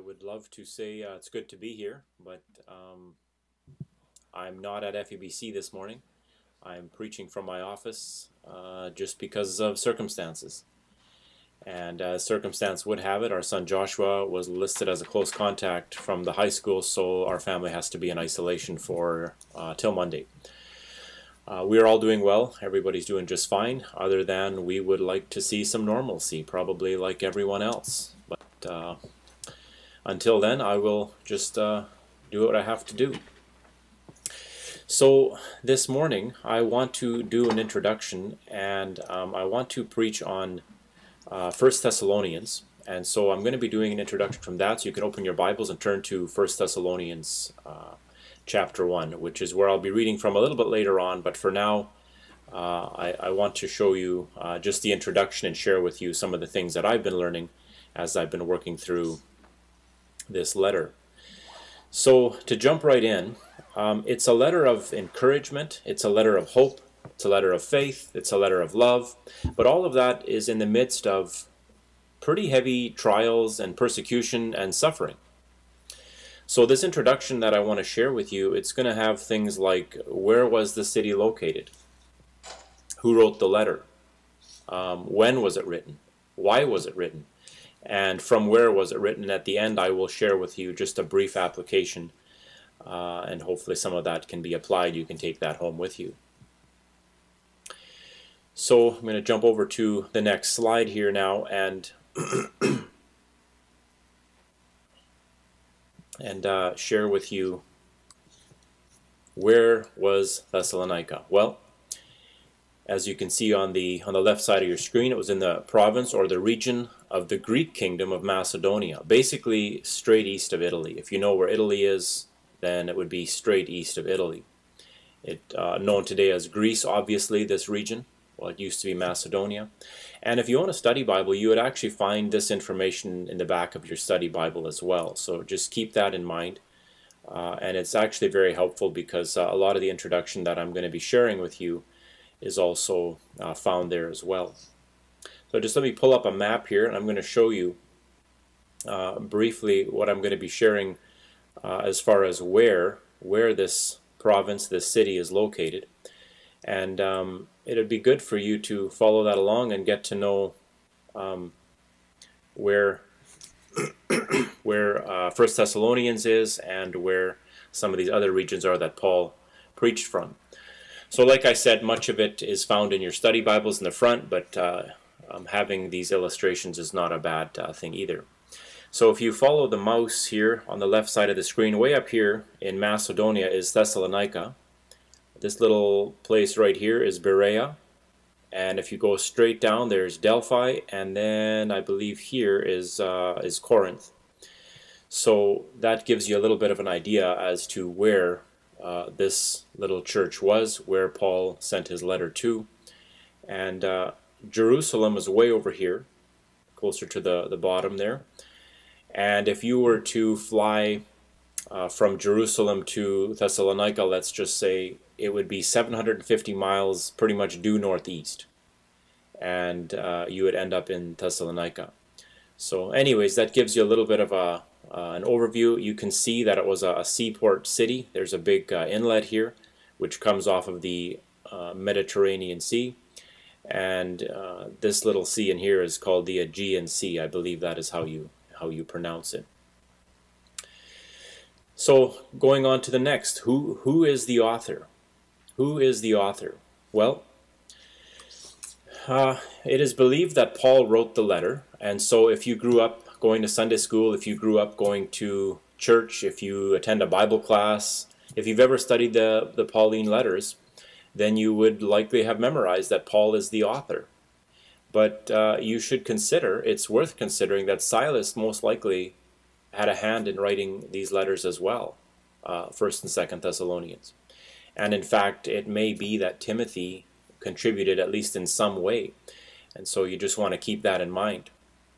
would love to say it's good to be here, but I'm not at FEBC this morning. I'm preaching from my office just because of circumstances. And as circumstance would have it, our son Joshua was listed as a close contact from the high school, so our family has to be in isolation for till Monday. We are all doing well. Everybody's doing just fine, other than we would like to see some normalcy, probably like everyone else. But until then, I will just do what I have to do. So this morning, I want to do an introduction, and I want to preach on 1 Thessalonians. And so I'm going to be doing an introduction from that, so you can open your Bibles and turn to 1 Thessalonians chapter 1, which is where I'll be reading from a little bit later on. But for now, I want to show you just the introduction and share with you some of the things that I've been learning as I've been working through this letter. So to jump right in, it's a letter of encouragement, it's a letter of hope, it's a letter of faith, it's a letter of love, but all of that is in the midst of pretty heavy trials and persecution and suffering. So this introduction that I want to share with you, it's going to have things like, where was the city located? Who wrote the letter? When was it written? Why was it written? And from where was it written? At the end, I will share with you just a brief application, and hopefully some of that can be applied. You can take that home with you. So I'm going to jump over to the next slide here now and share with you, where was Thessalonica? Well, as you can see on the left side of your screen, it was in the province or the region of the Greek kingdom of Macedonia, basically straight east of Italy. If you know where Italy is, then it would be straight east of Italy. It known today as Greece, obviously, this region. Well, it used to be Macedonia. And if you own a study Bible, you would actually find this information in the back of your study Bible as well. So just keep that in mind. And it's actually very helpful because a lot of the introduction that I'm going to be sharing with you is also found there as well. So just let me pull up a map here, and I'm going to show you briefly what I'm going to be sharing as far as where this province, this city is located. And it would be good for you to follow that along and get to know where 1 Thessalonians is and where some of these other regions are that Paul preached from. So like I said, much of it is found in your study Bibles in the front, but having these illustrations is not a bad thing either. So if you follow the mouse here on the left side of the screen, way up here in Macedonia is Thessalonica. This little place right here is Berea. And if you go straight down, there's Delphi, and then I believe here is Corinth. So that gives you a little bit of an idea as to where this little church was, where Paul sent his letter to. And Jerusalem is way over here, closer to the bottom there. And if you were to fly from Jerusalem to Thessalonica, let's just say, it would be 750 miles pretty much due northeast. And you would end up in Thessalonica. So anyways, that gives you a little bit of an overview. You can see that it was a seaport city. There's a big inlet here, which comes off of the Mediterranean Sea. And this little sea in here is called the Aegean Sea. I believe that is how you pronounce it. So going on to the next, who is the author? Who is the author? Well, it is believed that Paul wrote the letter, and so if you grew up going to Sunday school, if you grew up going to church, if you attend a Bible class, if you've ever studied the Pauline letters, then you would likely have memorized that Paul is the author. But you should consider, it's worth considering, that Silas most likely had a hand in writing these letters as well, 1st and 2nd Thessalonians. And in fact, it may be that Timothy contributed at least in some way. And so you just want to keep that in mind.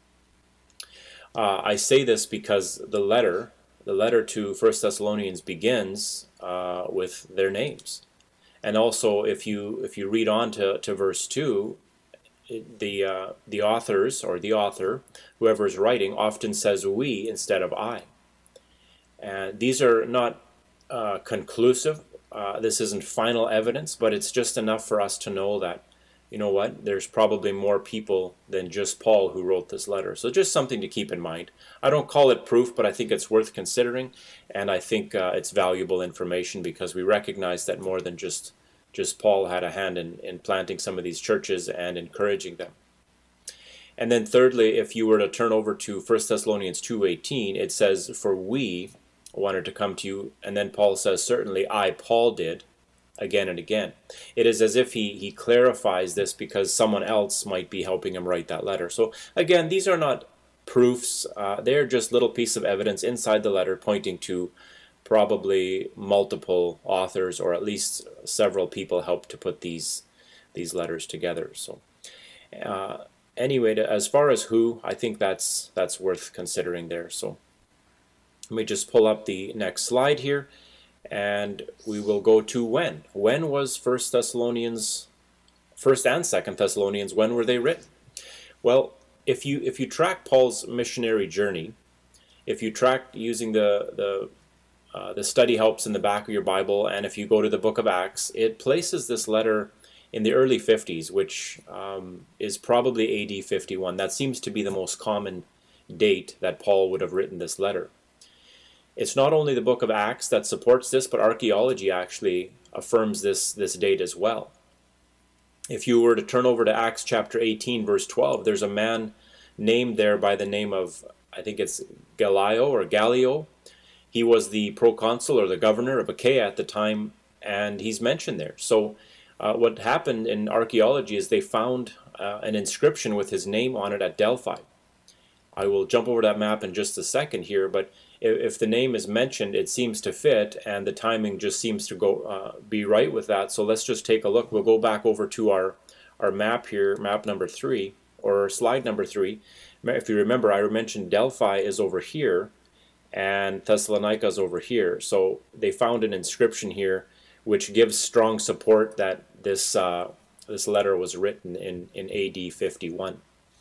I say this because the letter to 1 Thessalonians begins with their names. And also, if you read on to verse 2, the authors or the author, whoever is writing, often says we instead of I. And these are not conclusive. This isn't final evidence, but it's just enough for us to know that, you know what, there's probably more people than just Paul who wrote this letter. So just something to keep in mind. I don't call it proof, but I think it's worth considering, and I think it's valuable information because we recognize that more than just Paul had a hand in planting some of these churches and encouraging them. And then thirdly, if you were to turn over to 1 Thessalonians 2:18, it says, "For we wanted to come to you," and then Paul says, "Certainly I, Paul, did," again and again. It is as if he clarifies this because someone else might be helping him write that letter. So again, these are not proofs. They're just little pieces of evidence inside the letter pointing to probably multiple authors, or at least several people helped to put these letters together. So anyway, as far as who, I think that's worth considering there. So let me just pull up the next slide here, and we will go to when. When was 1st and 2nd Thessalonians, when were they written? Well, if you track Paul's missionary journey, if you track using the study helps in the back of your Bible, and if you go to the book of Acts, it places this letter in the early 50s, which is probably AD 51. That seems to be the most common date that Paul would have written this letter. It's not only the book of Acts that supports this, but archaeology actually affirms this date as well. If you were to turn over to Acts chapter 18, verse 12, there's a man named there by the name of, I think it's Gallio. He was the proconsul or the governor of Achaia at the time, and he's mentioned there. So what happened in archaeology is they found an inscription with his name on it at Delphi. I will jump over that map in just a second here, but if the name is mentioned, it seems to fit, and the timing just seems to go be right with that. So let's just take a look. We'll go back over to our map here, map number 3, or slide number 3. If you remember, I mentioned Delphi is over here, and Thessalonica is over here. So they found an inscription here which gives strong support that this letter was written in AD 51.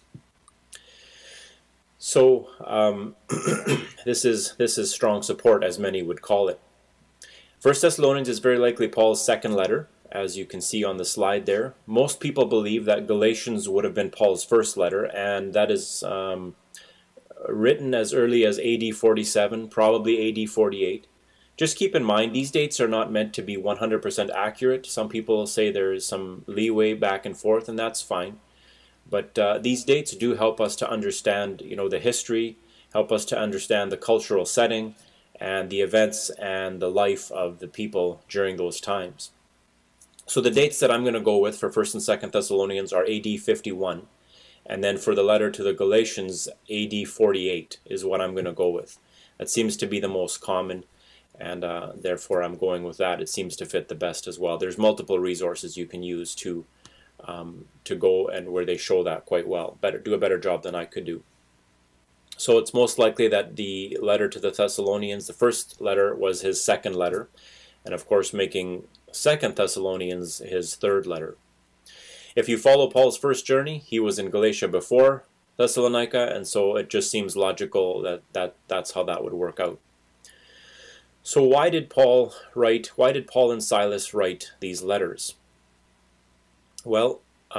So this is strong support, as many would call it. 1 Thessalonians is very likely Paul's second letter, as you can see on the slide there. Most people believe that Galatians would have been Paul's first letter, and that is written as early as AD 47, probably AD 48. Just keep in mind, these dates are not meant to be 100% accurate. Some people say there is some leeway back and forth, and that's fine. But these dates do help us to understand, the history, help us to understand the cultural setting and the events and the life of the people during those times. So the dates that I'm going to go with for 1st and 2nd Thessalonians are AD 51. And then for the letter to the Galatians, AD 48 is what I'm going to go with. That seems to be the most common, and therefore I'm going with that. It seems to fit the best as well. There's multiple resources you can use to go and where they show that quite well. Do a better job than I could do. So it's most likely that the letter to the Thessalonians, the first letter, was his second letter, and of course making 2nd Thessalonians his third letter. If you follow Paul's first journey, he was in Galatia before Thessalonica, and so it just seems logical that's how that would work out. So why did Paul and Silas write these letters? Well,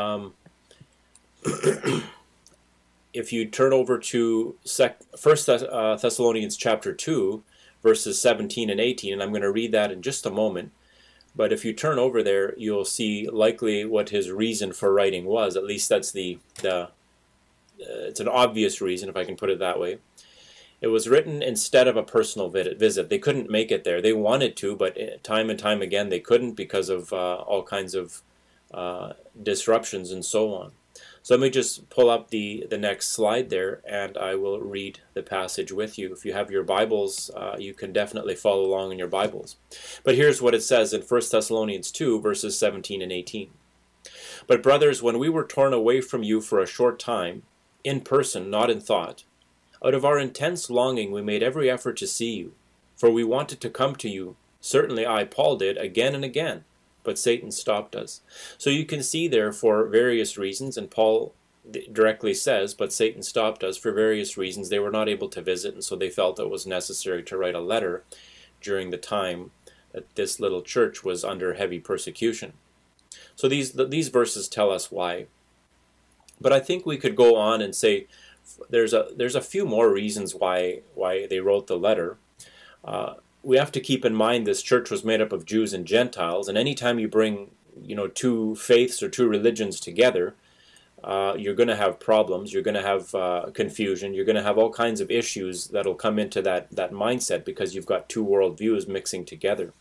if you turn over to 1 Thessalonians chapter 2, verses 17 and 18, and I'm going to read that in just a moment, but if you turn over there, you'll see likely what his reason for writing was. At least that's it's an obvious reason, if I can put it that way. It was written instead of a personal visit. They couldn't make it there. They wanted to, but time and time again they couldn't because of all kinds of disruptions and so on. So let me just pull up the next slide there, and I will read the passage with you. If you have your Bibles, you can definitely follow along in your Bibles. But here's what it says in 1 Thessalonians 2, verses 17 and 18. But brothers, when we were torn away from you for a short time, in person, not in thought, out of our intense longing we made every effort to see you, for we wanted to come to you, certainly I, Paul, did, again and again, but Satan stopped us. So you can see there for various reasons, and Paul directly says, but Satan stopped us for various reasons. They were not able to visit, and so they felt it was necessary to write a letter during the time that this little church was under heavy persecution. So these verses tell us why. But I think we could go on and say there's a few more reasons why they wrote the letter. We have to keep in mind this church was made up of Jews and Gentiles, and anytime you bring two faiths or two religions together, you're going to have problems, you're going to have confusion, you're going to have all kinds of issues that'll come into that mindset because you've got two worldviews mixing together.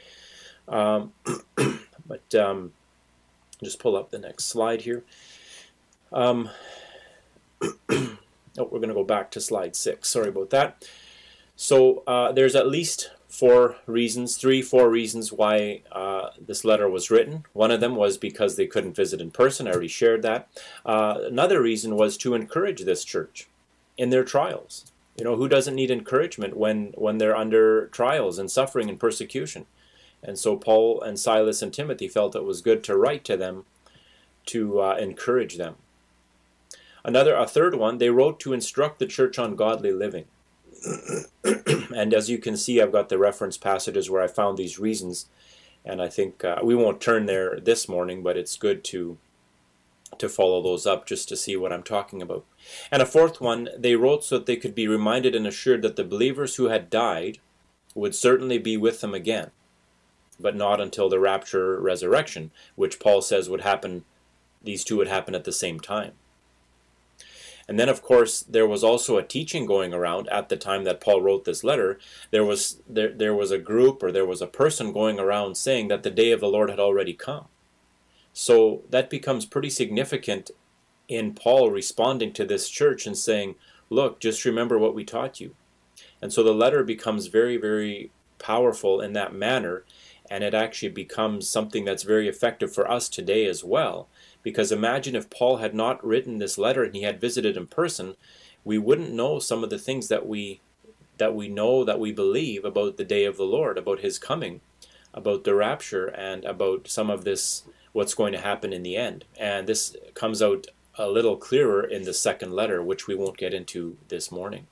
Just pull up the next slide here. We're going to go back to slide 6. Sorry about that. So there's at least 4 reasons why this letter was written. One of them was because they couldn't visit in person. I already shared that. Another reason was to encourage this church in their trials. Who doesn't need encouragement when they're under trials and suffering and persecution? And so Paul and Silas and Timothy felt it was good to write to them to encourage them. A third one, they wrote to instruct the church on godly living. And as you can see, I've got the reference passages where I found these reasons, and I think we won't turn there this morning, but it's good to follow those up just to see what I'm talking about. And a fourth one, they wrote so that they could be reminded and assured that the believers who had died would certainly be with them again, but not until the rapture resurrection, which Paul says would happen, these two would happen at the same time. And then, of course, there was also a teaching going around at the time that Paul wrote this letter. There was a group, or there was a person going around saying that the day of the Lord had already come. So that becomes pretty significant in Paul responding to this church and saying, look, just remember what we taught you. And so the letter becomes very, very powerful in that manner, and it actually becomes something that's very effective for us today as well. Because imagine if Paul had not written this letter and he had visited in person, we wouldn't know some of the things that we know, that we believe about the day of the Lord, about his coming, about the rapture, and about some of this, what's going to happen in the end. And this comes out a little clearer in the second letter, which we won't get into this morning.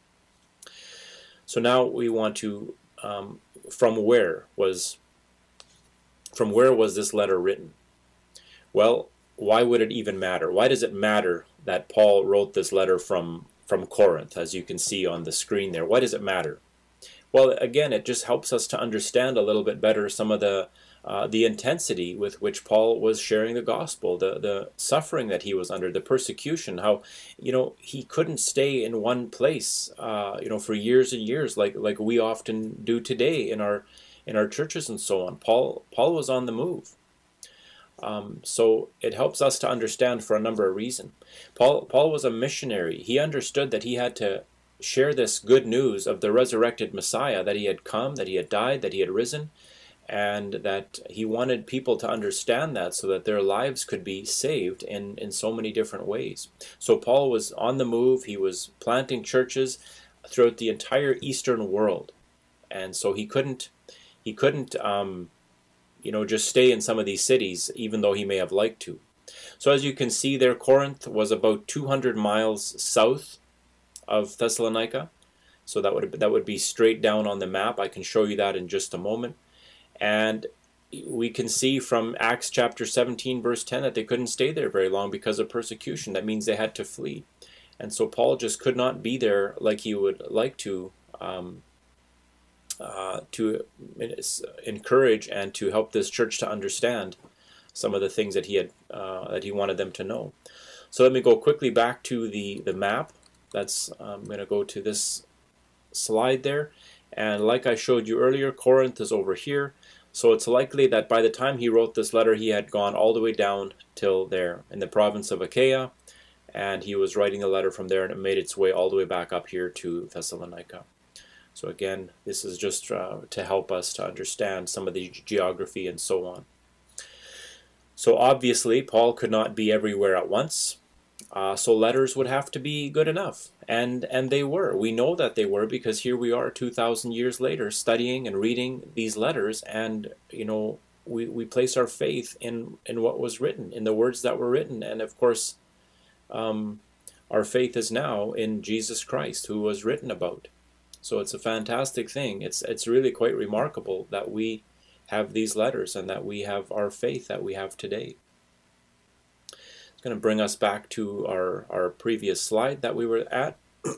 So now we want to, from where was this letter written? Well, why would it even matter? Why does it matter that Paul wrote this letter from Corinth, as you can see on the screen there? Why does it matter? Well, again, it just helps us to understand a little bit better some of the intensity with which Paul was sharing the gospel, the suffering that he was under, the persecution, how he couldn't stay in one place for years and years like we often do today in our churches and so on. Paul was on the move. So it helps us to understand for a number of reasons. Paul was a missionary. He understood that he had to share this good news of the resurrected Messiah, that he had come, that he had died, that he had risen, and that he wanted people to understand that so that their lives could be saved in so many different ways. So Paul was on the move. He was planting churches throughout the entire Eastern world. And so he couldn't just stay in some of these cities, even though he may have liked to. So as you can see there, Corinth was about 200 miles south of Thessalonica. So that would be straight down on the map. I can show you that in just a moment. And we can see from Acts chapter 17, verse 10, that they couldn't stay there very long because of persecution. That means they had to flee. And so Paul just could not be there like he would like to encourage and to help this church to understand some of the things that he wanted them to know. So let me go quickly back to the map. I'm going to go to this slide there, and like I showed you earlier, Corinth is over here. So it's likely that by the time he wrote this letter, he had gone all the way down till there in the province of Achaia, and he was writing a letter from there, and it made its way all the way back up here to Thessalonica. So again, this is just to help us to understand some of the geography and so on. So obviously, Paul could not be everywhere at once. So letters would have to be good enough. And they were. We know that they were because here we are 2,000 years later studying and reading these letters. And, we place our faith in what was written, in the words that were written. And of course, our faith is now in Jesus Christ, who was written about. So it's a fantastic thing. It's really quite remarkable that we have these letters and that we have our faith that we have today. It's going to bring us back to our previous slide that we were at.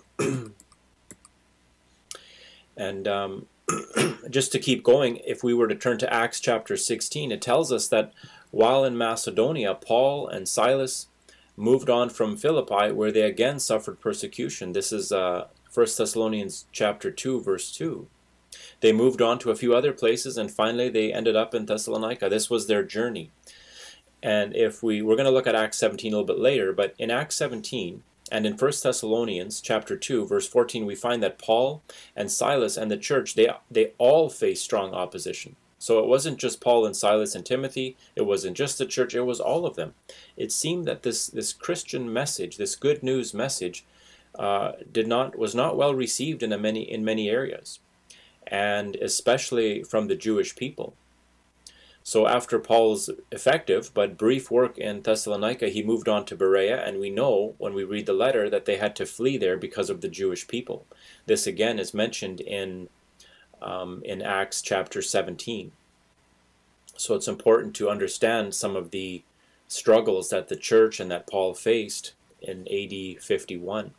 And just to keep going, if we were to turn to Acts chapter 16, it tells us that while in Macedonia, Paul and Silas moved on from Philippi, where they again suffered persecution. This is 1 Thessalonians chapter 2, verse 2. They moved on to a few other places, and finally they ended up in Thessalonica. This was their journey. And if we're going to look at Acts 17 a little bit later, but in Acts 17 and in 1 Thessalonians chapter 2, verse 14, we find that Paul and Silas and the church, they all faced strong opposition. So it wasn't just Paul and Silas and Timothy, it wasn't just the church, it was all of them. It seemed that this Christian message, this good news message, was not well received in many areas, and especially from the Jewish people. So after Paul's effective but brief work in Thessalonica, he moved on to Berea, and we know when we read the letter that they had to flee there because of the Jewish people. This again is mentioned in Acts chapter 17. So it's important to understand some of the struggles that the church and that Paul faced in AD 51.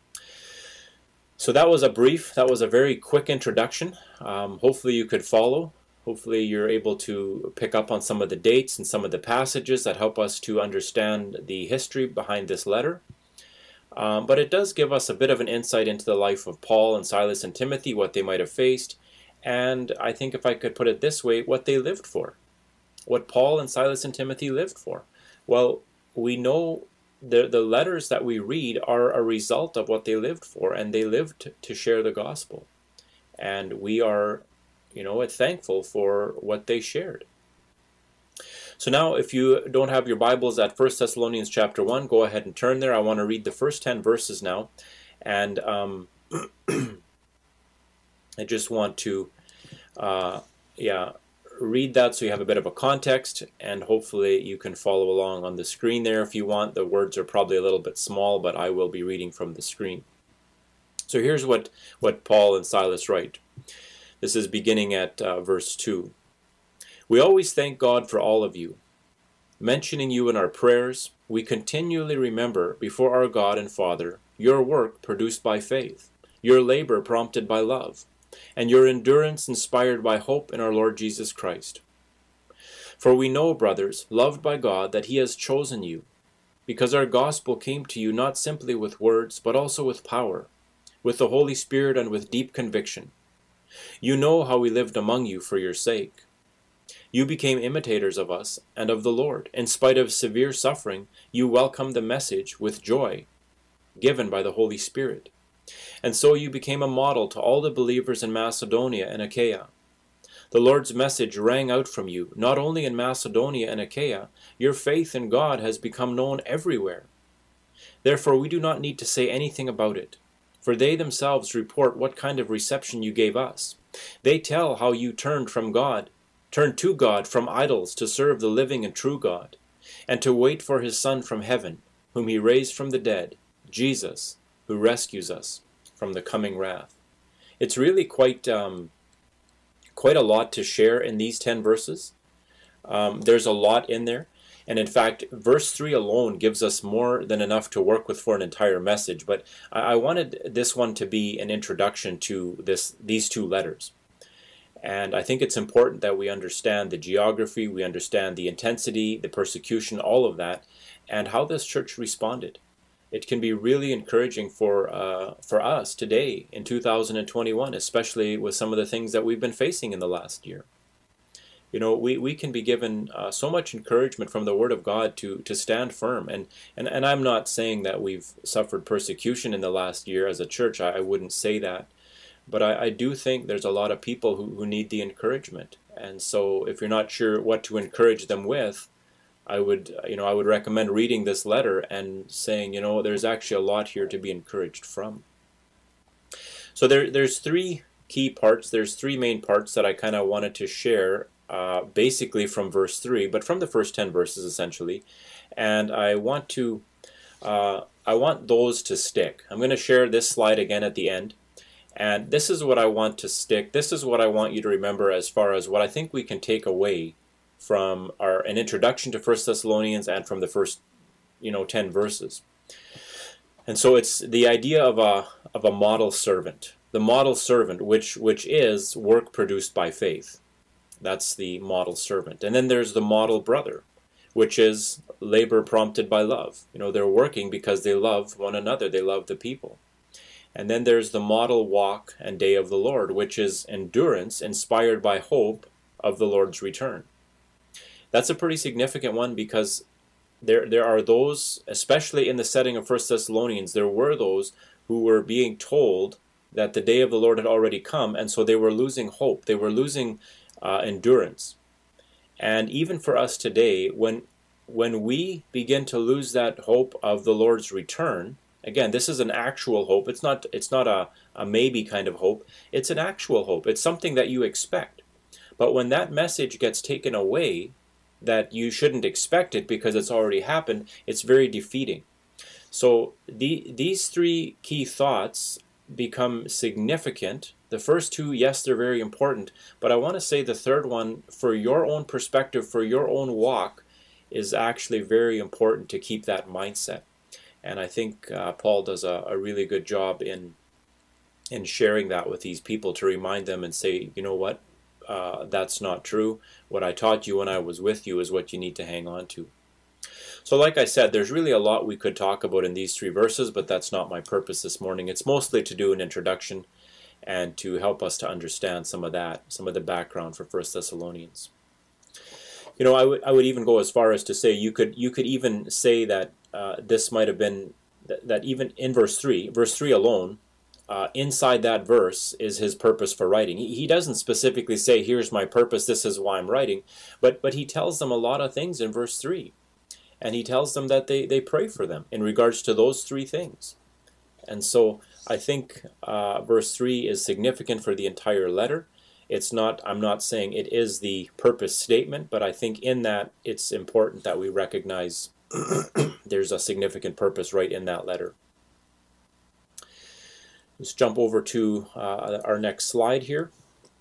So that was a very quick introduction. Hopefully you could follow. Hopefully you're able to pick up on some of the dates and some of the passages that help us to understand the history behind this letter. But it does give us a bit of an insight into the life of Paul and Silas and Timothy, what they might have faced, and I think if I could put it this way, what they lived for. What Paul and Silas and Timothy lived for. Well, we know the letters that we read are a result of what they lived for, and they lived to share the gospel. And we are, thankful for what they shared. So now, if you don't have your Bibles at 1 Thessalonians chapter 1, go ahead and turn there. I want to read the first 10 verses now. And I just want to read that so you have a bit of a context, and hopefully you can follow along on the screen there if you want. The words are probably a little bit small, but I will be reading from the screen. So here's what Paul and Silas write. This is beginning at verse 2. We always thank God for all of you. Mentioning you in our prayers, we continually remember before our God and Father your work produced by faith, your labor prompted by love, and your endurance inspired by hope in our Lord Jesus Christ. For we know, brothers, loved by God, that He has chosen you, because our gospel came to you not simply with words, but also with power, with the Holy Spirit and with deep conviction. You know how we lived among you for your sake. You became imitators of us and of the Lord. In spite of severe suffering, you welcomed the message with joy, given by the Holy Spirit. And so you became a model to all the believers in Macedonia and Achaia. The Lord's message rang out from you, not only in Macedonia and Achaia. Your faith in God has become known everywhere. Therefore we do not need to say anything about it, for they themselves report what kind of reception you gave us. They tell how you turned to God from idols to serve the living and true God, and to wait for His Son from heaven, whom He raised from the dead, Jesus, who rescues us from the coming wrath. It's really quite a lot to share in these 10 verses. There's a lot in there. And in fact, verse 3 alone gives us more than enough to work with for an entire message. But I wanted this one to be an introduction to these two letters. And I think it's important that we understand the geography, we understand the intensity, the persecution, all of that, and how this church responded. It can be really encouraging for us today in 2021, especially with some of the things that we've been facing in the last year. We can be given so much encouragement from the Word of God to stand firm. And I'm not saying that we've suffered persecution in the last year as a church. I wouldn't say that. But I do think there's a lot of people who need the encouragement. And so if you're not sure what to encourage them with, I would recommend reading this letter and saying, there's actually a lot here to be encouraged from. So there's three key parts. There's three main parts that I kind of wanted to share basically from verse 3, but from the first 10 verses essentially. And I want those to stick. I'm going to share this slide again at the end. And this is what I want to stick. This is what I want you to remember as far as what I think we can take away from an introduction to 1 Thessalonians and from the first 10 verses. And so it's the idea of a model servant. The model servant, which is work produced by faith. That's the model servant. And then there's the model brother, which is labor prompted by love. They're working because they love one another. They love the people. And then there's the model walk and day of the Lord, which is endurance inspired by hope of the Lord's return. That's a pretty significant one because there are those, especially in the setting of 1 Thessalonians, there were those who were being told that the day of the Lord had already come, and so they were losing hope. They were losing endurance. And even for us today, when we begin to lose that hope of the Lord's return, again, this is an actual hope. It's not a maybe kind of hope. It's an actual hope. It's something that you expect. But when that message gets taken away, that you shouldn't expect it because it's already happened, it's very defeating. So these three key thoughts become significant. The first two, yes, they're very important, but I want to say the third one, for your own perspective, for your own walk, is actually very important to keep that mindset. And I think Paul does a really good job in sharing that with these people to remind them and say, you know what, that's not true. What I taught you when I was with you is what you need to hang on to. So like I said, there's really a lot we could talk about in these three verses, but that's not my purpose this morning. It's mostly to do an introduction and to help us to understand some of the background for 1 Thessalonians. I would even go as far as to say you could even say that this might have been that even in verse 3 alone, inside that verse is his purpose for writing. He doesn't specifically say, here's my purpose, this is why I'm writing, but he tells them a lot of things in verse 3. And he tells them that they pray for them in regards to those three things. And so I think verse 3 is significant for the entire letter. I'm not saying it is the purpose statement, but I think in that it's important that we recognize there's a significant purpose right in that letter. Let's jump over to our next slide here.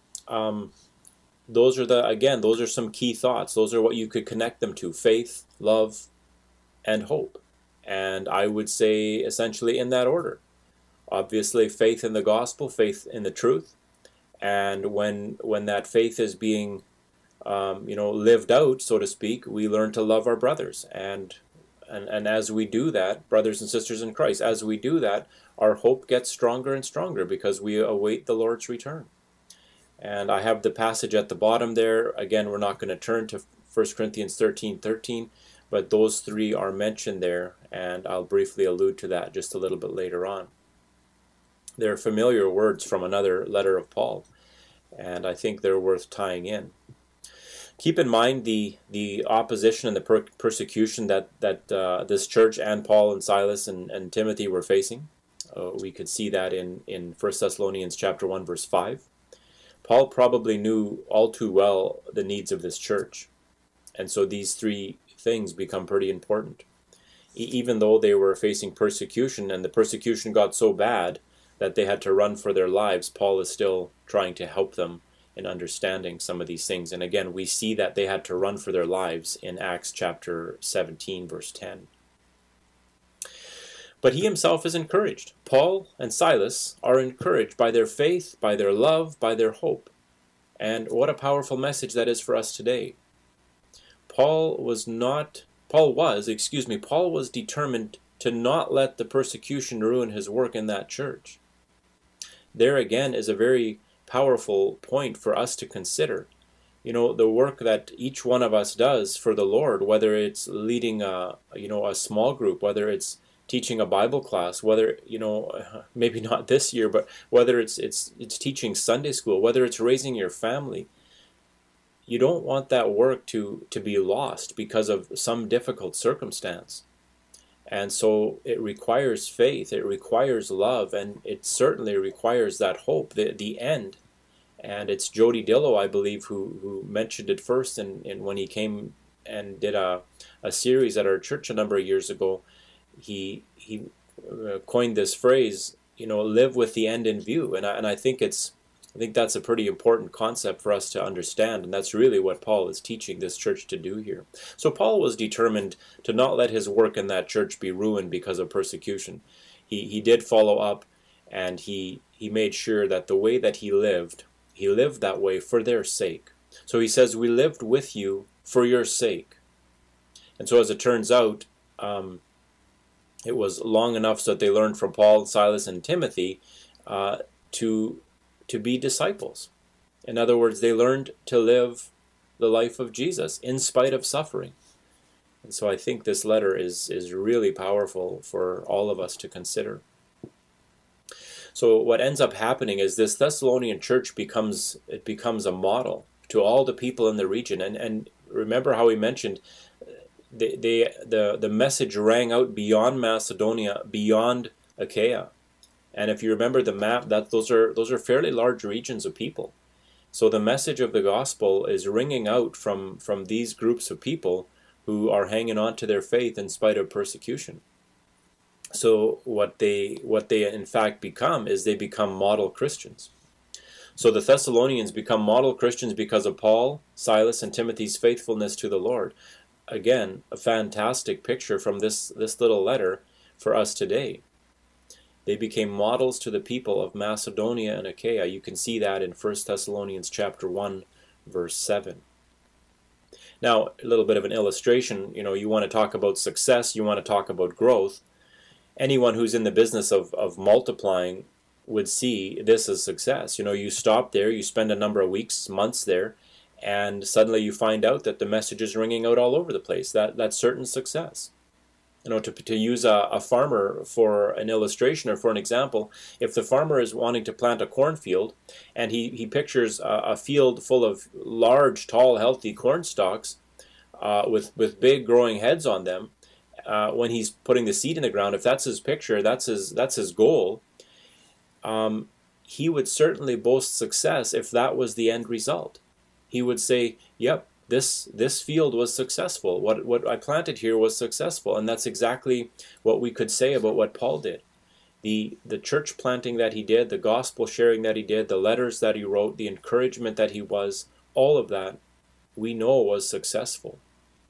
Those are some key thoughts. Those are what you could connect them to: faith, love, and hope. And I would say essentially in that order. Obviously, faith in the gospel, faith in the truth. And when that faith is being lived out, so to speak, we learn to love our brothers. And as we do that, brothers and sisters in Christ, as we do that, our hope gets stronger and stronger because we await the Lord's return. And I have the passage at the bottom there. Again, we're not going to turn to 1 Corinthians 13:13, but those three are mentioned there, and I'll briefly allude to that just a little bit later on. They're familiar words from another letter of Paul, and I think they're worth tying in. Keep in mind the opposition and the persecution that this church and Paul and Silas and Timothy were facing. We could see that in 1 Thessalonians chapter 1, verse 5. Paul probably knew all too well the needs of this church. And so these three things become pretty important. Even though they were facing persecution, and the persecution got so bad that they had to run for their lives, Paul is still trying to help them in understanding some of these things. And again, we see that they had to run for their lives in Acts chapter 17, verse 10. But he himself is encouraged. Paul and Silas are encouraged by their faith, by their love, by their hope. And what a powerful message that is for us today. Paul was determined to not let the persecution ruin his work in that church. There again is a very powerful point for us to consider. The work that each one of us does for the Lord, whether it's leading a small group, whether it's teaching a Bible class, whether, maybe not this year, but whether it's teaching Sunday school, whether it's raising your family, you don't want that work to be lost because of some difficult circumstance. And so it requires faith, it requires love, and it certainly requires that hope. The end And it's Jody Dillow, I believe, who mentioned it first, and when he came and did a series at our church a number of years ago, he coined this phrase, live with the end in view. And I think that's a pretty important concept for us to understand, and that's really what Paul is teaching this church to do here. So Paul was determined to not let his work in that church be ruined because of persecution. He did follow up, and he made sure that the way that he lived that way for their sake. So he says, we lived with you for your sake. And so as it turns out, it was long enough so that they learned from Paul, Silas, and Timothy to be disciples. In other words, they learned to live the life of Jesus in spite of suffering. And so I think this letter is really powerful for all of us to consider. So what ends up happening is this Thessalonian church becomes a model to all the people in the region. And remember how we mentioned the message rang out beyond Macedonia, beyond Achaia. And if you remember the map, those are fairly large regions of people. So the message of the gospel is ringing out from these groups of people who are hanging on to their faith in spite of persecution. So what they in fact become is they become model Christians. So the Thessalonians become model Christians because of Paul, Silas, and Timothy's faithfulness to the Lord. Again, a fantastic picture from this little letter for us today. They became models to the people of Macedonia and Achaia. You can see that in 1 Thessalonians chapter 1, verse 7. Now, a little bit of an illustration. You want to talk about success, you want to talk about growth. Anyone who's in the business of multiplying would see this as success. You stop there, you spend a number of weeks, months there, and suddenly you find out that the message is ringing out all over the place. That's certain success. To use a farmer for an illustration or for an example, if the farmer is wanting to plant a cornfield and he pictures a field full of large, tall, healthy corn stalks with big growing heads on them, when he's putting the seed in the ground, if that's his picture, that's his goal, he would certainly boast success if that was the end result. He would say, yep, this field was successful. What I planted here was successful. And that's exactly what we could say about what Paul did. The church planting that he did, the gospel sharing that he did, the letters that he wrote, the encouragement that he was, all of that we know was successful.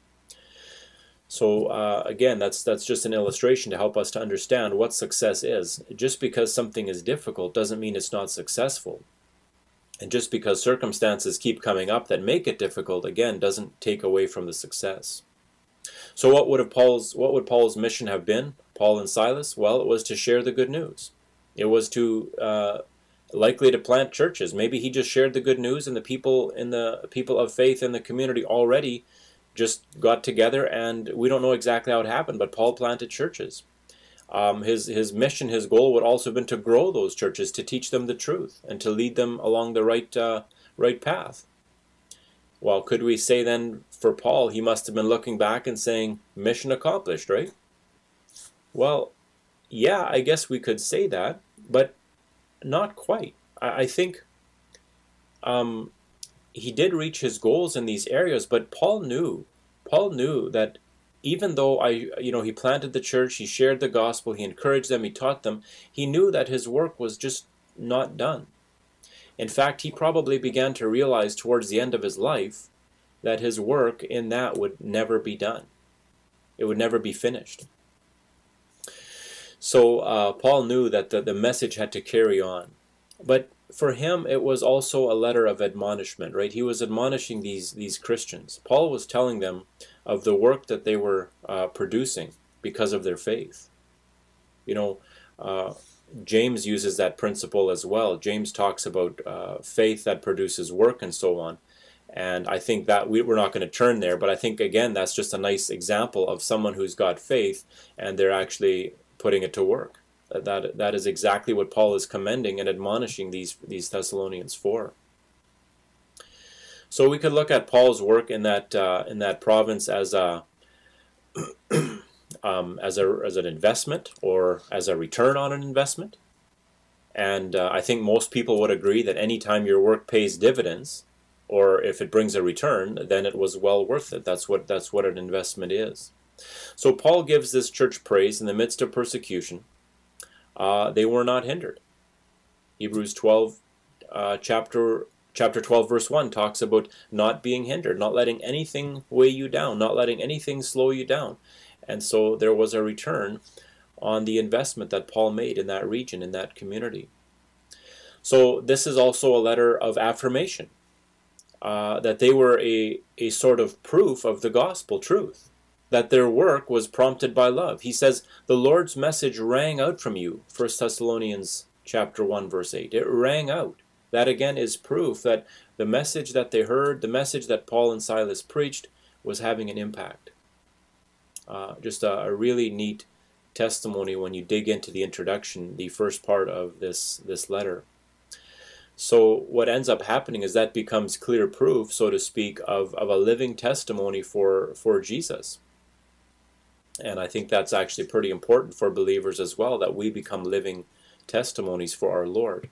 So again, that's just an illustration to help us to understand what success is. Just because something is difficult doesn't mean it's not successful. And just because circumstances keep coming up that make it difficult, again, doesn't take away from the success. So what would Paul's mission have been, Paul and Silas? Well, it was to share the good news. It was to likely to plant churches. Maybe he just shared the good news, and the people of faith in the community already just got together, and we don't know exactly how it happened, but Paul planted churches. His mission, his goal would also have been to grow those churches, to teach them the truth, and to lead them along the right path. Well, could we say then for Paul, he must have been looking back and saying, mission accomplished, right? Well, yeah, I guess we could say that, but not quite. I think he did reach his goals in these areas, but Paul knew that even though he planted the church, he shared the gospel, he encouraged them, he taught them, he knew that his work was just not done. In fact, he probably began to realize towards the end of his life that his work in that would never be done. It would never be finished. So Paul knew that the message had to carry on. But for him, it was also a letter of admonishment, right? He was admonishing these Christians. Paul was telling them of the work that they were producing because of their faith. James uses that principle as well. James talks about faith that produces work and so on. And I think that we're not going to turn there, but I think, again, that's just a nice example of someone who's got faith and they're actually putting it to work. That is exactly what Paul is commending and admonishing these Thessalonians for. So we could look at Paul's work in that province as an investment or as a return on an investment. And I think most people would agree that anytime your work pays dividends, or if it brings a return, then it was well worth it. That's what an investment is. So Paul gives this church praise in the midst of persecution. They were not hindered. Hebrews 12, chapter 12, verse 1 talks about not being hindered, not letting anything weigh you down, not letting anything slow you down. And so there was a return on the investment that Paul made in that region, in that community. So this is also a letter of affirmation, that they were a sort of proof of the gospel truth, that their work was prompted by love. He says, the Lord's message rang out from you, 1 Thessalonians chapter 1, verse 8. It rang out. That again is proof that the message that they heard, the message that Paul and Silas preached, was having an impact. Just a really neat testimony when you dig into the introduction, the first part of this letter. So what ends up happening is that becomes clear proof, so to speak, of a living testimony for Jesus. And I think that's actually pretty important for believers as well, that we become living testimonies for our Lord.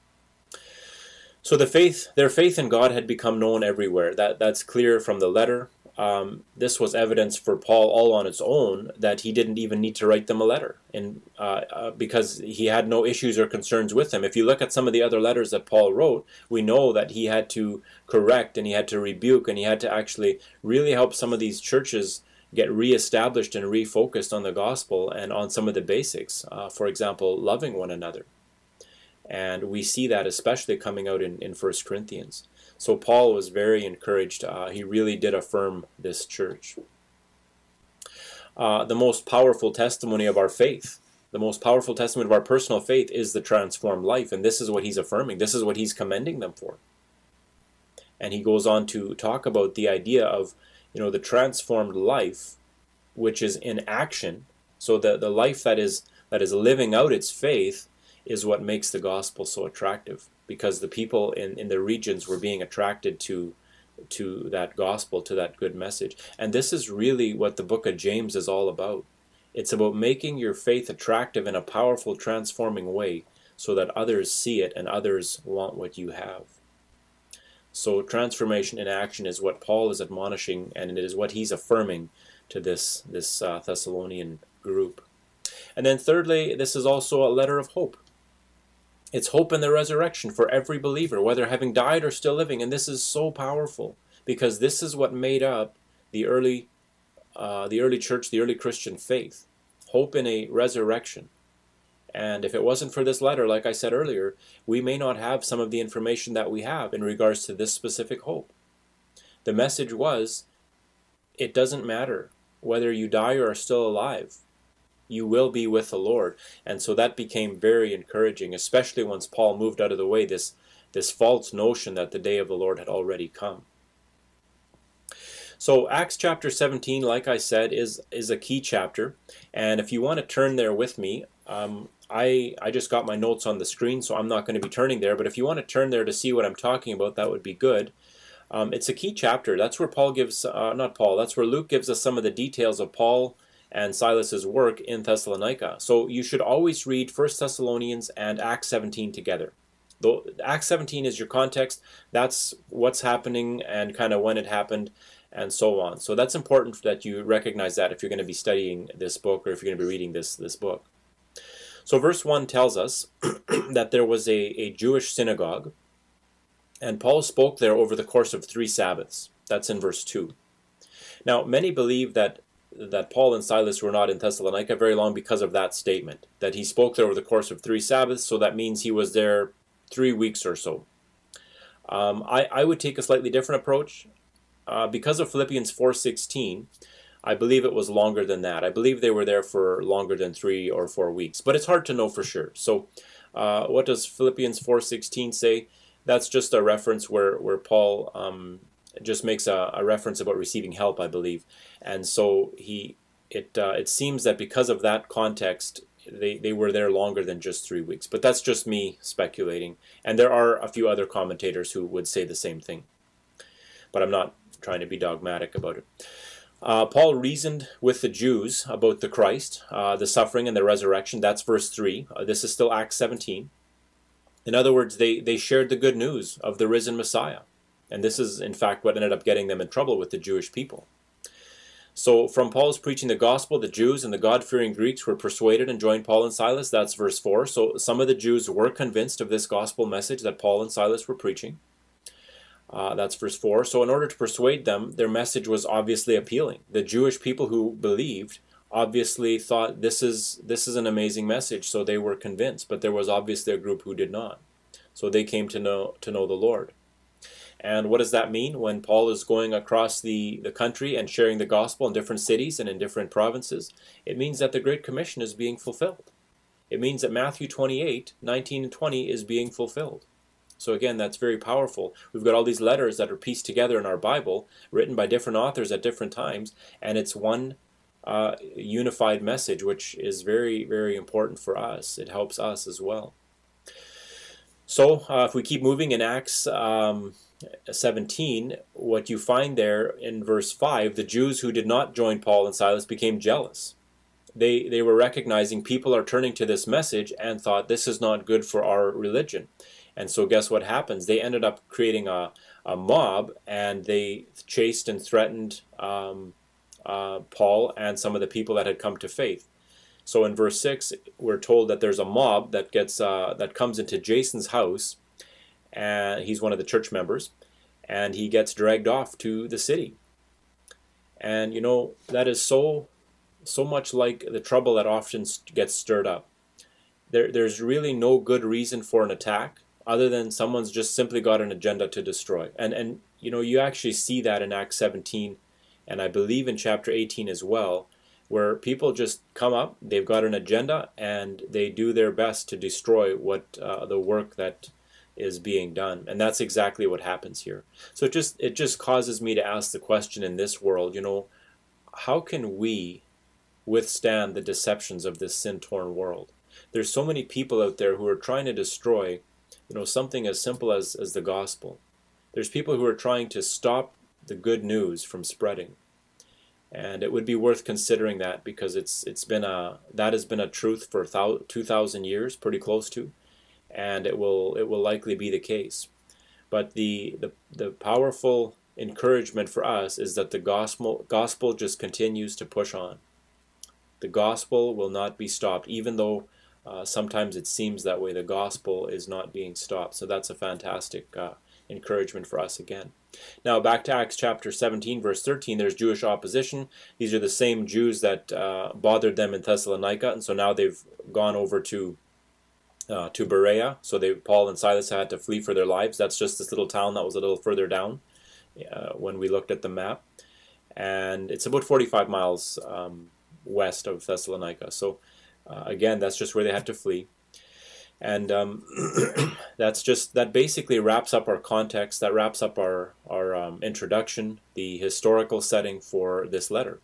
So their faith in God had become known everywhere. That's clear from the letter. This was evidence for Paul all on its own that he didn't even need to write them a letter, and because he had no issues or concerns with them. If you look at some of the other letters that Paul wrote, we know that he had to correct and he had to rebuke and he had to actually really help some of these churches get reestablished and refocused on the gospel and on some of the basics. For example, loving one another. And we see that especially coming out in 1 Corinthians. So Paul was very encouraged. He really did affirm this church. The most powerful testimony of our faith, the most powerful testimony of our personal faith is the transformed life. And this is what he's affirming. This is what he's commending them for. And he goes on to talk about the idea of, the transformed life, which is in action. So the life that is living out its faith is what makes the gospel so attractive, because the people in the regions were being attracted to that gospel, to that good message. And this is really what the book of James is all about. It's about making your faith attractive in a powerful, transforming way so that others see it and others want what you have. So transformation in action is what Paul is admonishing, and it is what he's affirming to this Thessalonian group. And then thirdly, this is also a letter of hope. It's hope in the resurrection for every believer, whether having died or still living. And this is so powerful, because this is what made up the early church, the early Christian faith. Hope in a resurrection. And if it wasn't for this letter, like I said earlier, we may not have some of the information that we have in regards to this specific hope. The message was, it doesn't matter whether you die or are still alive. You will be with the Lord. And so that became very encouraging, especially once Paul moved out of the way this false notion that the day of the Lord had already come. So Acts chapter 17, like I said, is a key chapter. And if you want to turn there with me, I just got my notes on the screen, so I'm not going to be turning there. But if you want to turn there to see what I'm talking about, that would be good. It's a key chapter. That's where that's where Luke gives us some of the details of Paul and Silas's work in Thessalonica. So you should always read 1 Thessalonians and Acts 17 together. Though Acts 17 is your context, that's what's happening and kind of when it happened and so on. So that's important that you recognize that if you're going to be studying this book or if you're going to be reading this book. So verse 1 tells us that there was a Jewish synagogue, and Paul spoke there over the course of 3 Sabbaths. That's in verse 2. Now, many believe that Paul and Silas were not in Thessalonica very long because of that statement, that he spoke there over the course of 3 Sabbaths, so that means he was there 3 weeks or so. I would take a slightly different approach. Because of Philippians 4:16, I believe it was longer than that. I believe they were there for longer than 3 or 4 weeks, but it's hard to know for sure. So what does Philippians 4:16 say? That's just a reference where Paul just makes a reference about receiving help, I believe. And so it seems that because of that context, they were there longer than just 3 weeks. But that's just me speculating. And there are a few other commentators who would say the same thing. But I'm not trying to be dogmatic about it. Paul reasoned with the Jews about the Christ, the suffering and the resurrection. That's verse 3. This is still Acts 17. In other words, they shared the good news of the risen Messiah. And this is, in fact, what ended up getting them in trouble with the Jewish people. So from Paul's preaching the gospel, the Jews and the God-fearing Greeks were persuaded and joined Paul and Silas. That's verse 4. So some of the Jews were convinced of this gospel message that Paul and Silas were preaching. That's verse 4. So in order to persuade them, their message was obviously appealing. The Jewish people who believed obviously thought this is an amazing message, so they were convinced. But there was obviously a group who did not. So they came to know the Lord. And what does that mean when Paul is going across the country and sharing the gospel in different cities and in different provinces? It means that the Great Commission is being fulfilled. It means that Matthew 28:19 and 20 is being fulfilled. So again, that's very powerful. We've got all these letters that are pieced together in our Bible, written by different authors at different times, and it's one unified message, which is very, very important for us. It helps us as well. So if we keep moving in Acts 17, what you find there in verse 5, the Jews who did not join Paul and Silas became jealous. They were recognizing people are turning to this message and thought this is not good for our religion. And so guess what happens? They ended up creating a mob, and they chased and threatened Paul and some of the people that had come to faith. So in verse 6, we're told that there's a mob that comes into Jason's house, and he's one of the church members, and he gets dragged off to the city. And that is so much like the trouble that often gets stirred up. There's really no good reason for an attack other than someone's just simply got an agenda to destroy. And you actually see that in Acts 17, and I believe in chapter 18 as well, where people just come up, they've got an agenda, and they do their best to destroy what the work that is being done. And that's exactly what happens here. So it just causes me to ask the question in this world, how can we withstand the deceptions of this sin-torn world? There's so many people out there who are trying to destroy, something as simple as the gospel. There's people who are trying to stop the good news from spreading. And it would be worth considering that, because that has been a truth for 2,000 years, pretty close to, and it will likely be the case. But the powerful encouragement for us is that the gospel just continues to push on. The gospel will not be stopped, even though sometimes it seems that way. The gospel is not being stopped. So that's a fantastic encouragement for us again. Now back to Acts chapter 17, verse 13, there's Jewish opposition. These are the same Jews that bothered them in Thessalonica, and so now they've gone over to Berea. So Paul and Silas had to flee for their lives. That's just this little town that was a little further down when we looked at the map. And it's about 45 miles west of Thessalonica. So again, that's just where they had to flee. And that basically wraps up our context. That wraps up our introduction, the historical setting for this letter.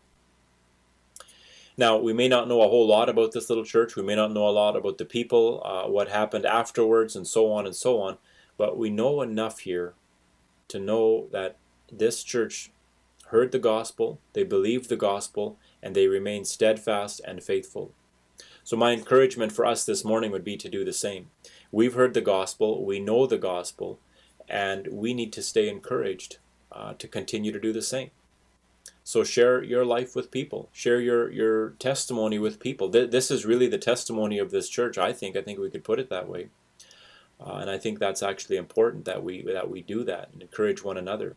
Now, we may not know a whole lot about this little church. We may not know a lot about the people, what happened afterwards, and so on and so on. But we know enough here to know that this church heard the gospel, they believed the gospel, and they remained steadfast and faithful. So my encouragement for us this morning would be to do the same. We've heard the gospel, we know the gospel, and we need to stay encouraged to continue to do the same. So share your life with people. Share your testimony with people. This is really the testimony of this church, I think. I think we could put it that way. And I think that's actually important that we do that and encourage one another.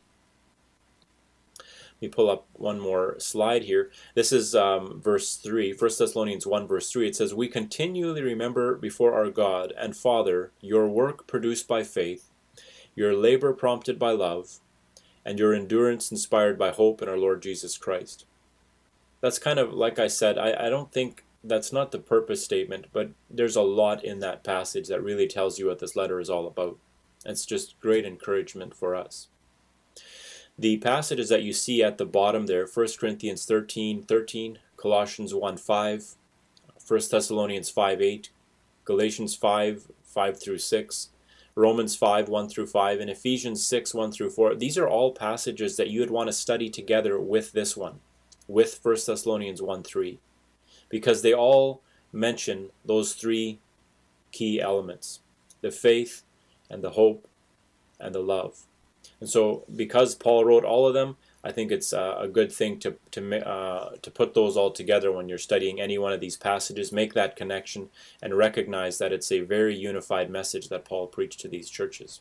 Let me pull up one more slide here. This is verse 3, 1 Thessalonians 1, verse 3. It says, "We continually remember before our God and Father your work produced by faith, your labor prompted by love, and your endurance inspired by hope in our Lord Jesus Christ." That's kind of, like I said, I don't think that's not the purpose statement, but there's a lot in that passage that really tells you what this letter is all about. It's just great encouragement for us. The passages that you see at the bottom there, 1 Corinthians 13:13, Colossians 1:5, 1 Thessalonians 5:8, Galatians 5:5 through 6, Romans 5:1 through 5, and Ephesians 6:1 through 4. These are all passages that you would want to study together with this one, with 1 Thessalonians 1:3, because they all mention those three key elements. the faith, and the hope, and the love. And so because Paul wrote all of them, I think it's a good thing to put those all together when you're studying any one of these passages. Make that connection and recognize that it's a very unified message that Paul preached to these churches.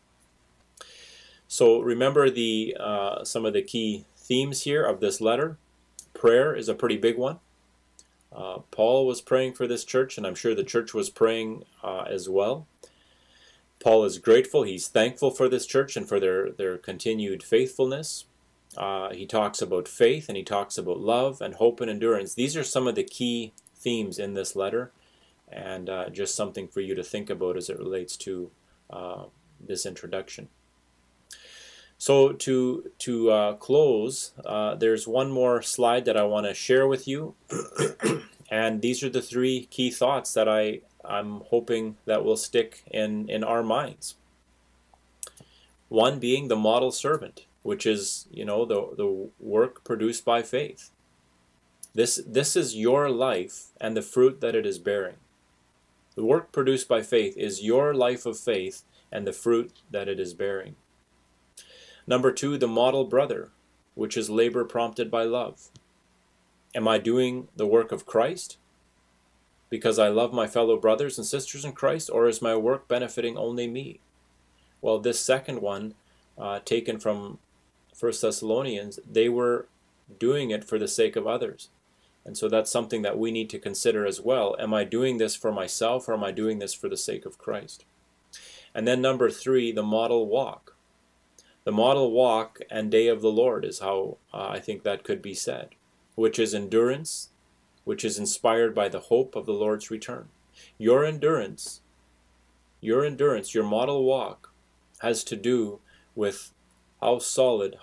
So remember some of the key themes here of this letter. Prayer is a pretty big one. Paul was praying for this church, and I'm sure the church was praying as well. Paul is grateful. He's thankful for this church and for their continued faithfulness. He talks about faith, and he talks about love and hope and endurance. These are some of the key themes in this letter, and just something for you to think about as it relates to this introduction. So to close, there's one more slide that I want to share with you, and these are the three key thoughts that I'm hoping that will stick in our minds. One being the model servant, which is, the work produced by faith. This is your life and the fruit that it is bearing. The work produced by faith is your life of faith and the fruit that it is bearing. Number two, the model brother, which is labor prompted by love. Am I doing the work of Christ because I love my fellow brothers and sisters in Christ, or is my work benefiting only me? Well, this second one, taken from 1 Thessalonians, they were doing it for the sake of others. And so that's something that we need to consider as well. Am I doing this for myself, or am I doing this for the sake of Christ? And then number three, the model walk. The model walk and day of the Lord is how I think that could be said, which is endurance, which is inspired by the hope of the Lord's return. Your endurance, your model walk has to do with how solid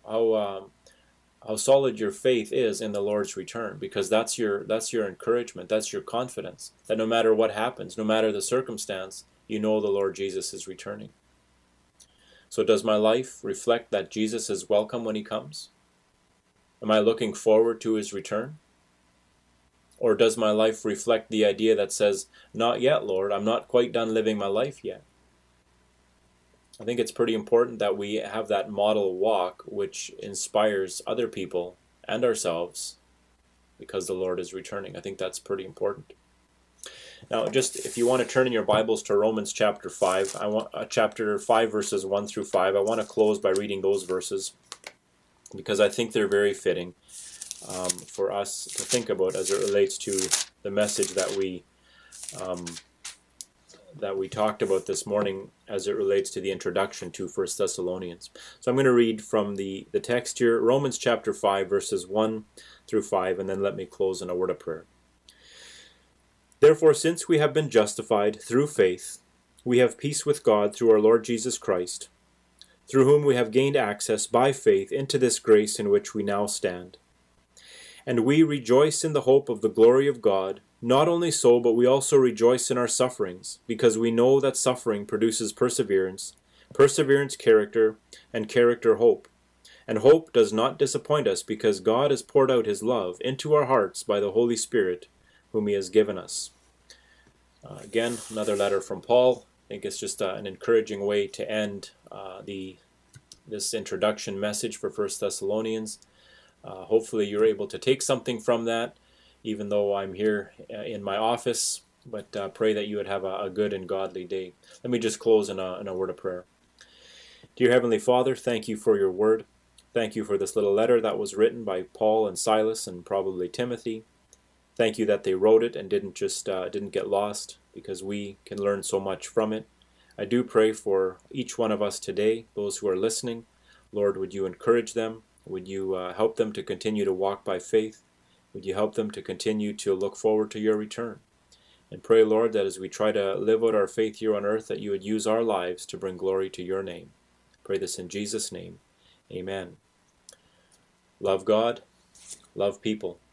your faith is in the Lord's return, because that's your encouragement, that's your confidence, that no matter what happens, no matter the circumstance, you know the Lord Jesus is returning. So does my life reflect that Jesus is welcome when he comes? Am I looking forward to his return? Or does my life reflect the idea that says, not yet, Lord, I'm not quite done living my life yet? I think it's pretty important that we have that model walk which inspires other people and ourselves because the Lord is returning. I think that's pretty important. Now, just if you want to turn in your Bibles to Romans chapter 5, chapter 5 verses 1 through 5, I want to close by reading those verses because I think they're very fitting for us to think about as it relates to the message that we talked about this morning as it relates to the introduction to 1 Thessalonians. So I'm going to read from the text here, Romans chapter 5, verses 1 through 5, and then let me close in a word of prayer. Therefore, since we have been justified through faith, we have peace with God through our Lord Jesus Christ, through whom we have gained access by faith into this grace in which we now stand. And we rejoice in the hope of the glory of God. Not only so, but we also rejoice in our sufferings, because we know that suffering produces perseverance, perseverance character, and character hope. And hope does not disappoint us, because God has poured out his love into our hearts by the Holy Spirit, whom he has given us. Again, another letter from Paul. I think it's just an encouraging way to end this introduction message for 1 Thessalonians. Hopefully you're able to take something from that, even though I'm here in my office, but pray that you would have a good and godly day. Let me just close in a word of prayer. Dear Heavenly Father, thank you for your word. Thank you for this little letter that was written by Paul and Silas and probably Timothy. Thank you that they wrote it and didn't get lost, because we can learn so much from it. I do pray for each one of us today, those who are listening. Lord, would you encourage them? Would you help them to continue to walk by faith? Would you help them to continue to look forward to your return? And pray, Lord, that as we try to live out our faith here on earth, that you would use our lives to bring glory to your name. Pray this in Jesus' name. Amen. Love God, love people.